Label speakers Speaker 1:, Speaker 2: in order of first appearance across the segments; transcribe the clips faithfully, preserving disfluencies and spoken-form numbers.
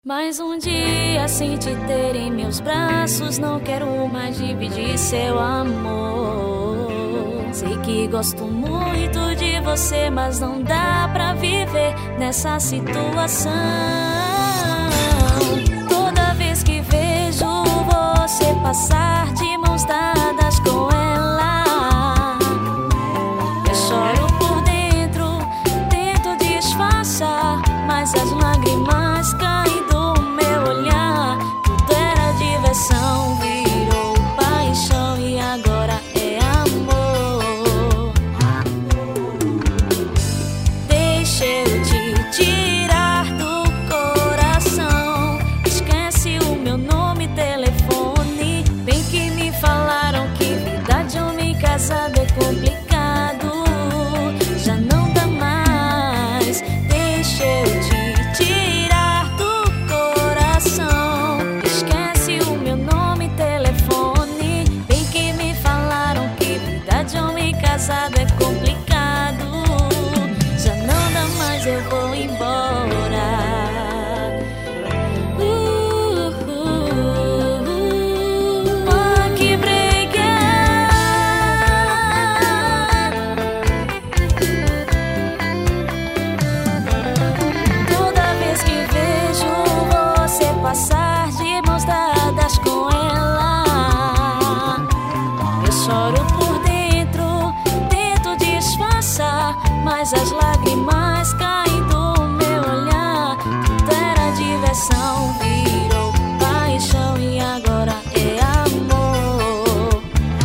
Speaker 1: Mais um dia sem te ter em meus braços, não quero mais dividir seu amor. Sei que gosto muito de você, mas não dá pra viver nessa situação. Toda vez que vejo você passar de mãos dadas com ela, eu choro por dentro, tento disfarçar, mas as lágrimas caem do meu olhar. Tudo era diversão, virou paixão e agora é amor. Deixa eu te tirar do coração, esquece o meu nome e telefone. Bem que me falaram que vida de homem casado é complicado, já não dá mais. Deixa eu te tirar do coração, esquece o meu nome e telefone. Bem que me falaram que vida de homem casado é complicado, já não dá mais, eu vou embora. Uh, uh, uh, oh, que brega. Toda vez que vejo você passar de mãos dadas com ela, eu choro por dentro, tento disfarçar, mas as lágrimas caem do meu olhar. Tudo era diversão, virou paixão e agora é amor.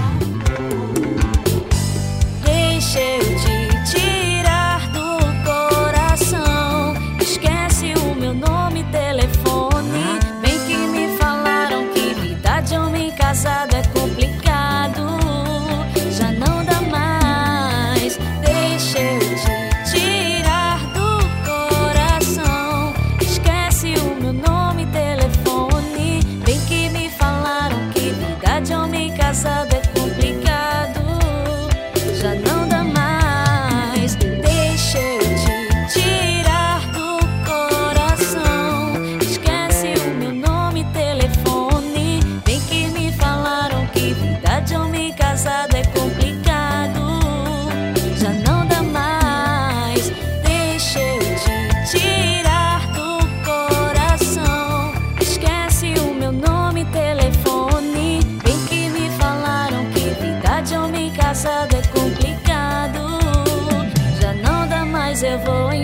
Speaker 1: Deixa eu te tirar do coração, esquece o meu nome e telefone. Bem que me falaram que vida de homem casado é complicado, já não dá mais. Deixa eu te tirar do coração, esquece o meu nome e telefone. Bem que me falaram que vida de homem casado é complicado, já não dá mais. Deixa eu te tirar do coração, esquece o meu nome e telefone. Bem que me falaram que vida de homem casado é complicado, já não dá mais. Deixa eu te tirar do coração, esquece o meu nome e telefone. Bem que me falaram que vida de homem casado é complicado, já não dá mais, eu vou